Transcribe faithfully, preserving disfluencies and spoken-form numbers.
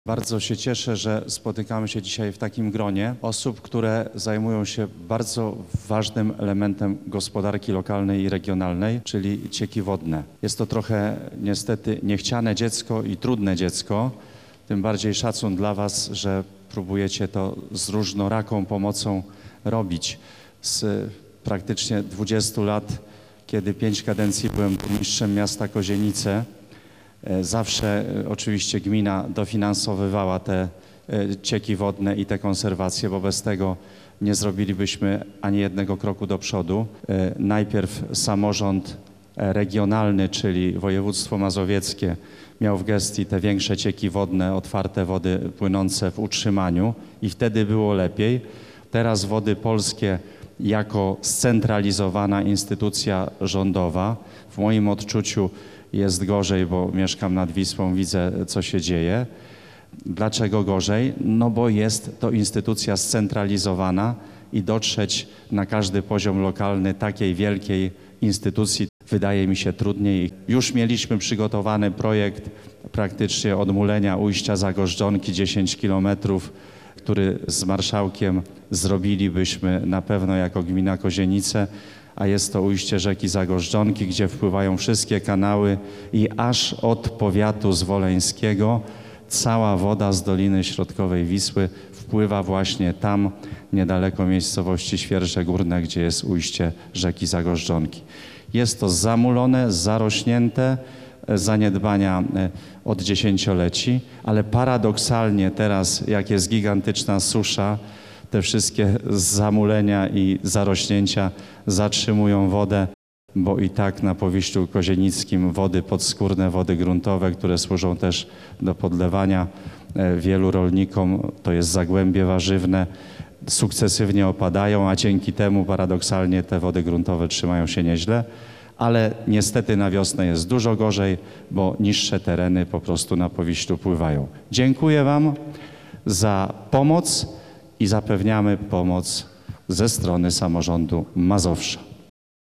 Bardzo się cieszę, że spotykamy się dzisiaj w takim gronie osób, które zajmują się bardzo ważnym elementem gospodarki lokalnej i regionalnej, czyli cieki wodne. Jest to trochę niestety niechciane dziecko i trudne dziecko, tym bardziej szacun dla Was, że próbujecie to z różnoraką pomocą robić. Z praktycznie dwudziestu lat, kiedy pięć kadencji byłem burmistrzem miasta Kozienice, zawsze oczywiście gmina dofinansowywała te cieki wodne i te konserwacje, bo bez tego nie zrobilibyśmy ani jednego kroku do przodu. Najpierw samorząd regionalny, czyli województwo mazowieckie, miał w gestii te większe cieki wodne, otwarte wody płynące w utrzymaniu i wtedy było lepiej. Teraz Wody Polskie jako scentralizowana instytucja rządowa, w moim odczuciu jest gorzej, bo mieszkam nad Wisłą, widzę, co się dzieje. Dlaczego gorzej? No bo jest to instytucja scentralizowana i dotrzeć na każdy poziom lokalny takiej wielkiej instytucji wydaje mi się trudniej. Już mieliśmy przygotowany projekt praktycznie odmulenia ujścia Zagożdżonki dziesięć kilometrów, który z marszałkiem zrobilibyśmy na pewno jako gmina Kozienice, a jest to ujście rzeki Zagożdżonki, gdzie wpływają wszystkie kanały i aż od powiatu zwoleńskiego cała woda z Doliny Środkowej Wisły wpływa właśnie tam, niedaleko miejscowości Świerże Górne, gdzie jest ujście rzeki Zagożdżonki. Jest to zamulone, zarośnięte, zaniedbania od dziesięcioleci, ale paradoksalnie teraz, jak jest gigantyczna susza, te wszystkie zamulenia i zarośnięcia zatrzymują wodę, bo i tak na Powiślu Kozienickim wody podskórne, wody gruntowe, które służą też do podlewania wielu rolnikom, to jest zagłębie warzywne, sukcesywnie opadają, a dzięki temu paradoksalnie te wody gruntowe trzymają się nieźle, ale niestety na wiosnę jest dużo gorzej, bo niższe tereny po prostu na Powiślu pływają. Dziękuję Wam za pomoc i zapewniamy pomoc ze strony samorządu Mazowsza.